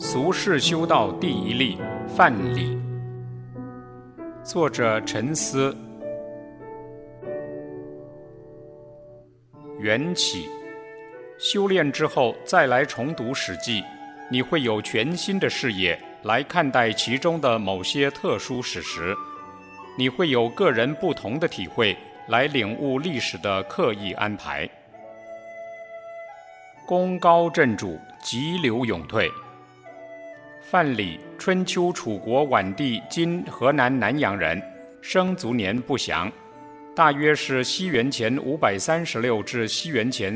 俗世修道第一例，范蠡。作者陈思。缘起。修炼之后再来重读《史记》，你会有全新的视野来看待其中的某些特殊史实，你会有个人不同的体会来领悟历史的刻意安排。功高震主，急流勇退。范蠡，春秋楚国宛地今河南南阳人，生卒年不详，大约是西元前536至西元前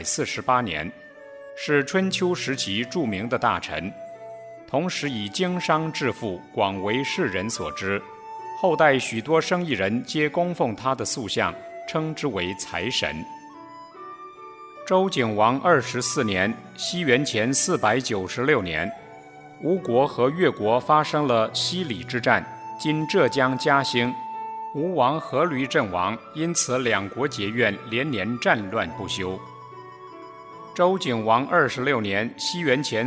448年，是春秋时期著名的大臣，同时以经商致富，广为世人所知。后代许多生意人皆供奉他的塑像，称之为财神。周景王24年，西元前496年，吴国和越国发生了西里之战，今浙江嘉兴。吴王阖闾阵亡，因此两国结怨，连年战乱不休。周景王26年，西元前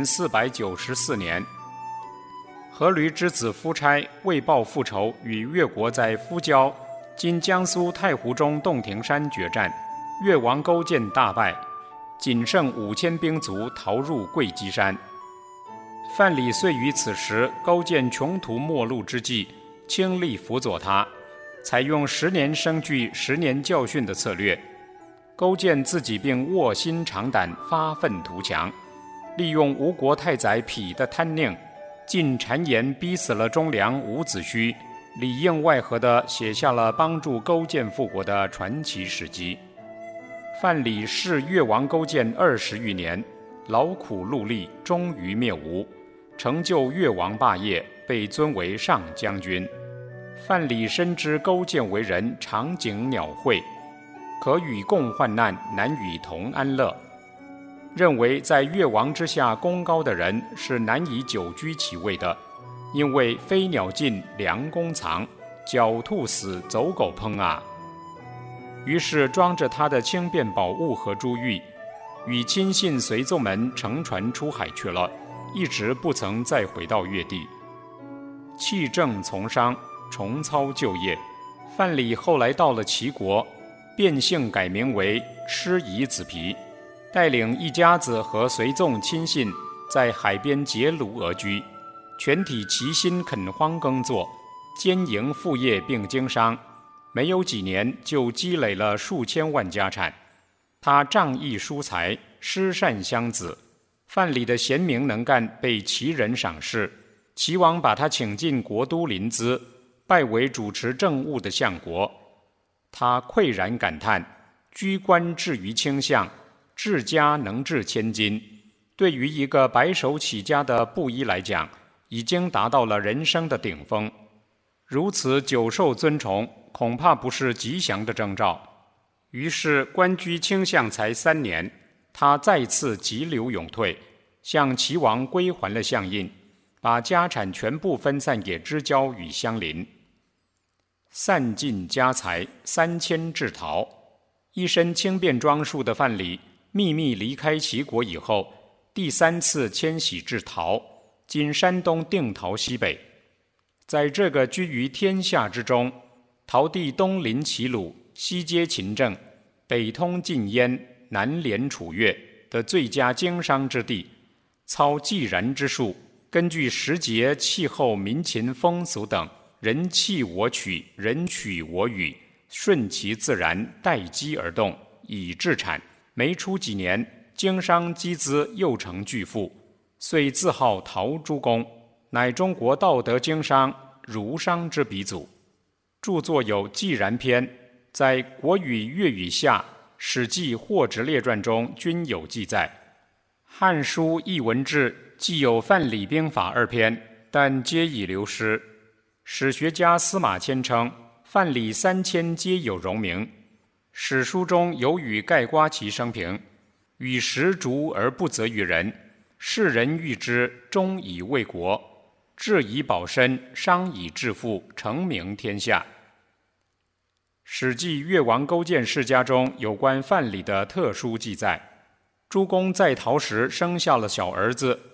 494年，阖闾之子夫差为报复仇，与越国在夫交今江苏太湖中洞庭山决战，越王勾践大败，仅剩5000兵卒逃入会稽山。范蠡遂于此时勾践穷途末路之际，倾力辅佐他，采用10年生聚10年教训的策略。勾践自己并卧薪尝胆，发愤图强，利用吴国太宰否的贪佞，尽谗言逼死了忠良伍子胥，里应外合地写下了帮助勾践复国的传奇史记。范蠡是越王勾践20余年，劳苦戮力，终于灭吴，成就越王霸业，被尊为上将军。范蠡深知勾践为人长颈鸟喙，可与共患难，难与同安乐，认为在越王之下功高的人是难以久居其位的，因为飞鸟尽，良弓藏，狡兔死，走狗烹啊。于是装着他的轻便宝物和珠玉，与亲信随从们乘船出海去了，一直不曾再回到越地。弃政从商，重操旧业。范蠡后来到了齐国，变姓改名为吃夷子皮，带领一家子和随从亲信在海边结庐而居，全体齐心垦荒耕作，兼营副业并经商，没有几年就积累了数千万家产。他仗义疏财，施善乡子。范蠡的贤明能干被齐人赏识，齐王把他请进国都临淄，拜为主持政务的相国。他喟然感叹：居官至于卿相，治家能治千金。对于一个白手起家的布衣来讲，已经达到了人生的顶峰。如此久受尊崇，恐怕不是吉祥的征兆。于是官居卿相才3年，他再次急流勇退，向齐王归还了相印，把家产全部分散给知交与乡邻。散尽家财，3000至逃。一身轻便装束的范蠡秘密离开齐国以后，第3次迁徙至陶，今山东定陶西北。在这个居于天下之中，陶地东临齐鲁，西接秦郑，北通晋燕，南连楚越的最佳经商之地，操济然之术，根据时节、气候、民情、风俗等，人弃我取，人取我予，顺其自然，待机而动，以制产。没出几年，经商积资，又成巨富，遂自号陶朱公，乃中国道德经商、儒商之鼻祖。著作有《济然篇》，在国语、粤语下，《史记》《货殖列传》中均有记载。《汉书·艺文志》既有范蠡兵法2篇，但皆已流失。史学家司马迁称，范蠡3000皆有荣名。史书中有语概括其生平：与时逐而不责于人，世人欲之，终以为国，志以保身，商以致富，成名天下。史记越王勾践世家中有关范蠡的特殊记载：诸公在逃时生下了小儿子，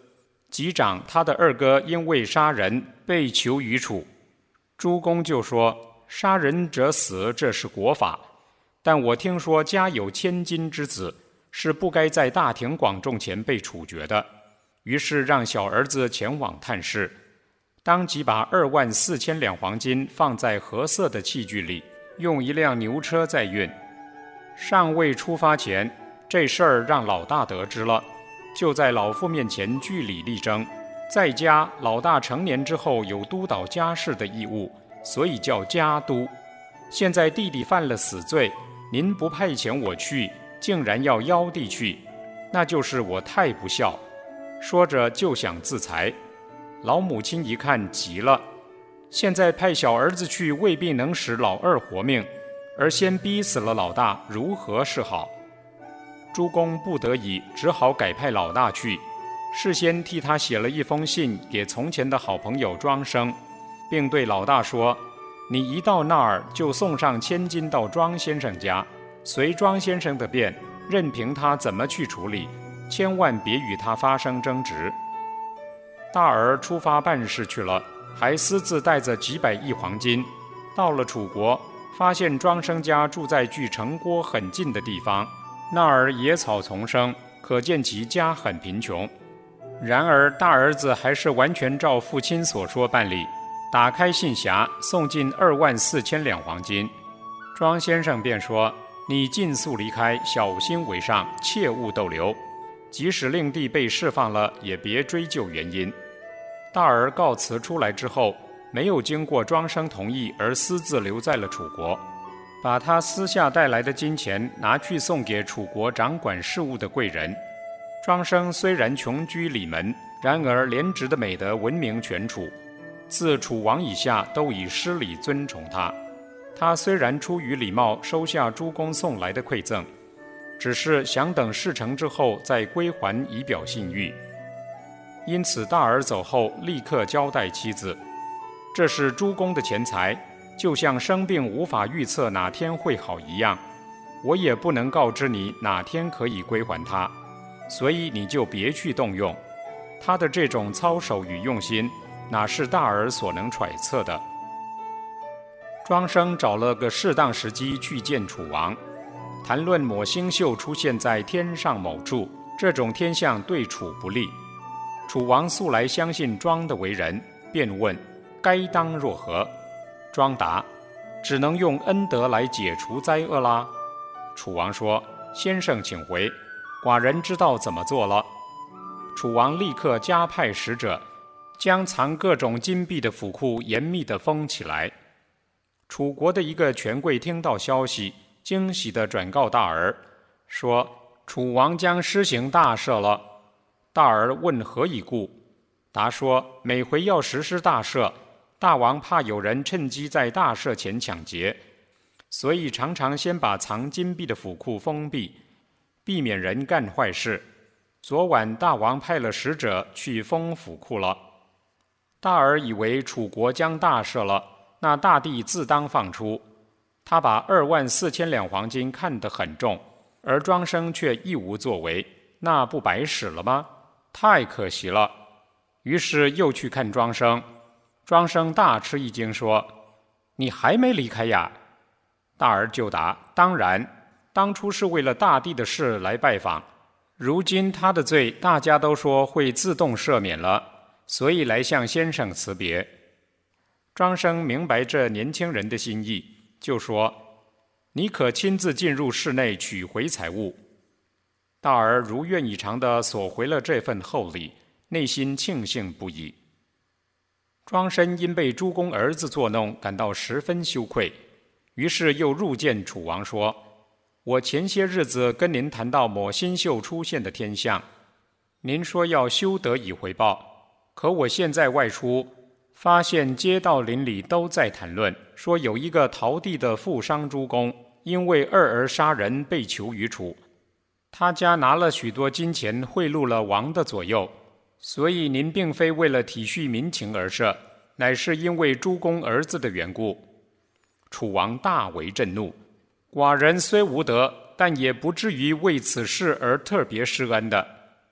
击掌他的二哥因为杀人被囚于楚。诸公就说：杀人者死，这是国法，但我听说家有千金之子是不该在大庭广众前被处决的，于是让小儿子前往探视，当即把24000两黄金放在褐色的器具里，用一辆牛车载运。尚未出发前，这事儿让老大得知了，就在老父面前据理力争。在家，老大成年之后有督导家事的义务，所以叫家督。现在弟弟犯了死罪，您不派遣我去，竟然要邀弟去，那就是我太不孝。说着就想自裁。老母亲一看急了，现在派小儿子去未必能使老二活命，而先逼死了老大，如何是好？诸公不得已，只好改派老大去，事先替他写了一封信给从前的好朋友庄生，并对老大说：你一到那儿就送上千金到庄先生家，随庄先生的便，任凭他怎么去处理，千万别与他发生争执。大儿出发办事去了，还私自带着几百亿黄金，到了楚国，发现庄生家住在距城郭很近的地方，那儿野草丛生，可见其家很贫穷。然而大儿子还是完全照父亲所说办理，打开信匣，送进24000两黄金。庄先生便说：你尽速离开，小心为上，切勿逗留，即使令弟被释放了，也别追究原因。大儿告辞出来之后，没有经过庄生同意而私自留在了楚国，把他私下带来的金钱拿去送给楚国掌管事务的贵人。庄生虽然穷居里门，然而廉直的美德闻名全楚，自楚王以下都以施礼尊崇他。他虽然出于礼貌收下诸公送来的馈赠，只是想等事成之后再归还，以表信誉。因此大儿走后立刻交代妻子，这是诸公的钱财，就像生病无法预测哪天会好一样，我也不能告知你哪天可以归还他，所以你就别去动用。他的这种操守与用心，哪是大儿所能揣测的。庄生找了个适当时机去见楚王，谈论抹星宿出现在天上某处，这种天象对楚不利。楚王素来相信庄的为人，便问该当若何。庄答：只能用恩德来解除灾厄啦。楚王说：先生请回，寡人知道怎么做了。楚王立刻加派使者，将藏各种金币的府库严密地封起来。楚国的一个权贵听到消息，惊喜地转告大儿，说楚王将施行大赦了。大儿问何以故？答说每回要实施大赦，大王怕有人趁机在大赦前抢劫，所以常常先把藏金币的府库封闭，避免人干坏事。昨晚大王派了使者去封府库了。大儿以为楚国将大赦了，那大地自当放出。他把24000两黄金看得很重，而庄生却一无作为，那不白使了吗？太可惜了。于是又去看庄生，庄生大吃一惊，说：你还没离开呀？大儿就答：当然，当初是为了大地的事来拜访，如今他的罪大家都说会自动赦免了，所以来向先生辞别。庄生明白这年轻人的心意，就说：你可亲自进入室内取回财物。大儿如愿以偿地索回了这份厚礼，内心庆幸不已。庄生因被诸公儿子作弄，感到十分羞愧，于是又入见楚王说：我前些日子跟您谈到抹星宿出现的天象，您说要修德以回报，可我现在外出，发现街道邻里都在谈论，说有一个逃地的富商诸公，因为二儿杀人被囚于楚，他家拿了许多金钱贿赂了王的左右，所以您并非为了体恤民情而赦，乃是因为诸公儿子的缘故。楚王大为震怒，寡人虽无德，但也不至于为此事而特别施恩的。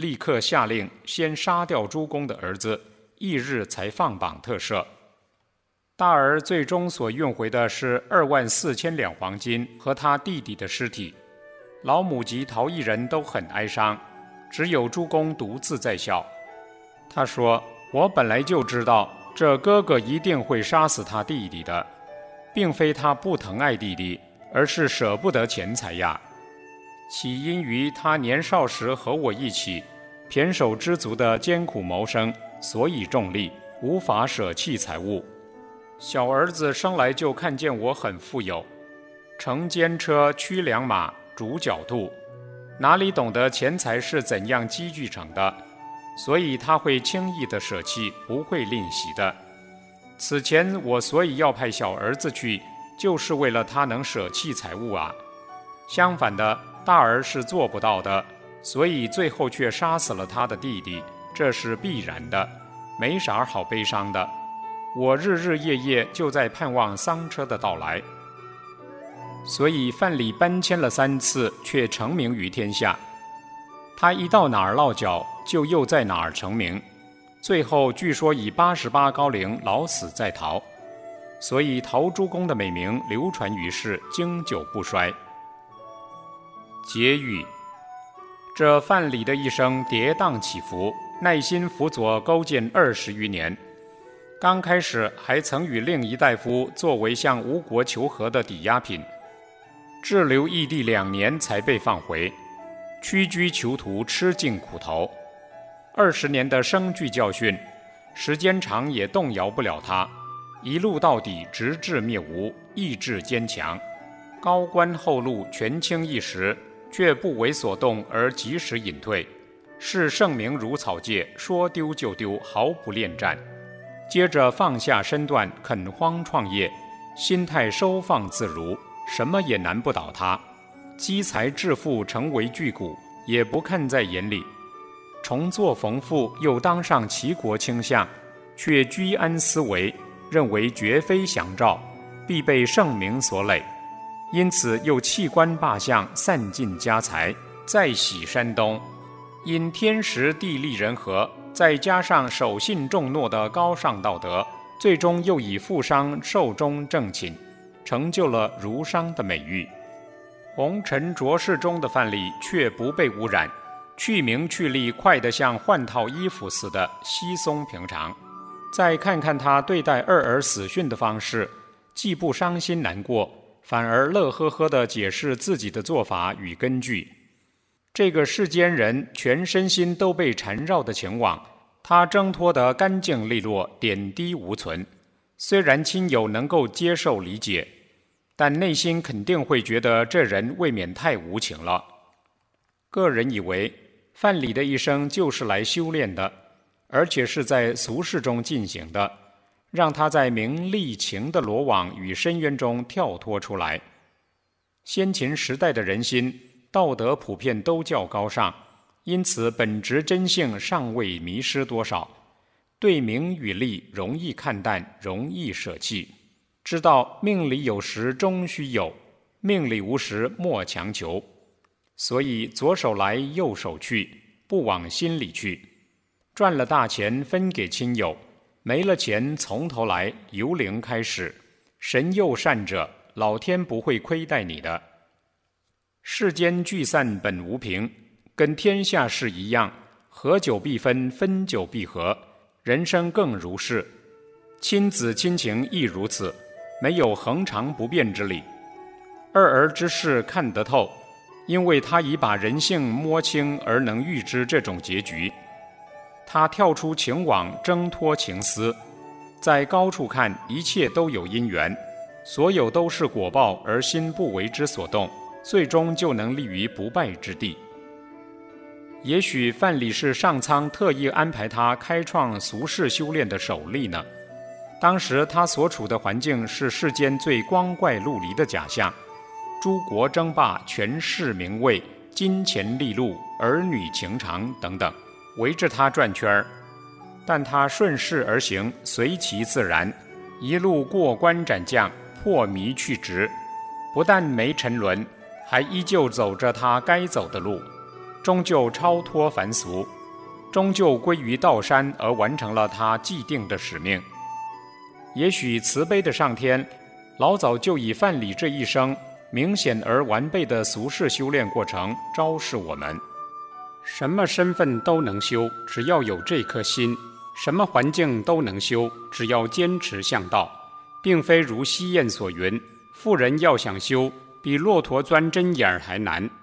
立刻下令先杀掉诸公的儿子，翌日才放榜特赦。大儿最终所运回的是24000两黄金和他弟弟的尸体，老母及陶艺人都很哀伤，只有诸公独自在笑。他说：“我本来就知道这哥哥一定会杀死他弟弟的，并非他不疼爱弟弟，而是舍不得钱财呀。起因于他年少时和我一起胼手知足的艰苦谋生，所以重利，无法舍弃财物。小儿子生来就看见我很富有，乘坚车，驱良马，逐狡兔，哪里懂得钱财是怎样积聚成的，所以他会轻易的舍弃，不会吝惜的。此前我所以要派小儿子去，就是为了他能舍弃财物啊。相反的，大儿是做不到的，所以最后却杀死了他的弟弟，这是必然的，没啥好悲伤的。我日日夜夜就在盼望丧车的到来。所以范蠡搬迁了3次，却成名于天下。他一到哪儿落脚，就又在哪儿成名，最后据说以88高龄老死在陶，所以陶朱公的美名流传于世，经久不衰。结语：这范蠡的一生跌宕起伏，耐心辅佐勾践20余年。刚开始还曾与另一大夫作为向吴国求和的抵押品，滞留异地2年才被放回，屈居囚徒，吃尽苦头。20年的生惧教训，时间长也动摇不了他，一路到底，直至灭吴，意志坚强。高官厚禄，权倾一时，却不为所动而及时隐退，视盛名如草芥，说丢就丢，毫不恋战。接着放下身段，垦荒创业，心态收放自如，什么也难不倒他。积财致富，成为巨贾，也不看在眼里。重作逢父，又当上齐国卿相，却居安思危，认为绝非祥兆，必被盛名所累，因此又弃官罢相，散尽家财，再徙山东。因天时地利人和，再加上守信重诺的高尚道德，最终又以富商寿终正寝，成就了儒商的美誉。红尘浊世中的范蠡却不被污染，去名去利快得像换套衣服似的稀松平常。再看看他对待二儿死讯的方式，既不伤心难过，反而乐呵呵地解释自己的做法与根据。这个世间人全身心都被缠绕的情网，他挣脱得干净利落，点滴无存。虽然亲友能够接受理解，但内心肯定会觉得这人未免太无情了。个人以为范蠡的一生就是来修炼的，而且是在俗世中进行的，让他在名利情的罗网与深渊中跳脱出来。先秦时代的人心道德普遍都较高尚，因此本质真性尚未迷失多少，对名与利容易看淡，容易舍弃，知道命里有时终须有，命里无时莫强求，所以左手来右手去，不往心里去。赚了大钱分给亲友，没了钱从头来，由零开始。神佑善者，老天不会亏待你的。世间聚散本无凭，跟天下事一样，合久必分，分久必合，人生更如是。亲子亲情亦如此，没有恒常不变之理。二儿之事看得透，因为他已把人性摸清，而能预知这种结局。他跳出情网，挣脱情丝，在高处看，一切都有因缘，所有都是果报，而心不为之所动，最终就能立于不败之地。也许范蠡是上苍特意安排他开创俗世修炼的首例呢。当时他所处的环境是世间最光怪陆离的假象，诸国争霸，权势名位，金钱利禄，儿女情长等等，围着他转圈儿。但他顺势而行，随其自然，一路过关斩将，破迷去直，不但没沉沦，还依旧走着他该走的路。 终究超脱凡俗，终究归于道山，而完成了他既定的使命。也许慈悲的上天老早就以范蠡这一生明显而完备的俗世修炼过程昭示我们：什么身份都能修，只要有这颗心；什么环境都能修，只要坚持向道。并非如西谚所云，富人要想修，比骆驼钻针眼还难。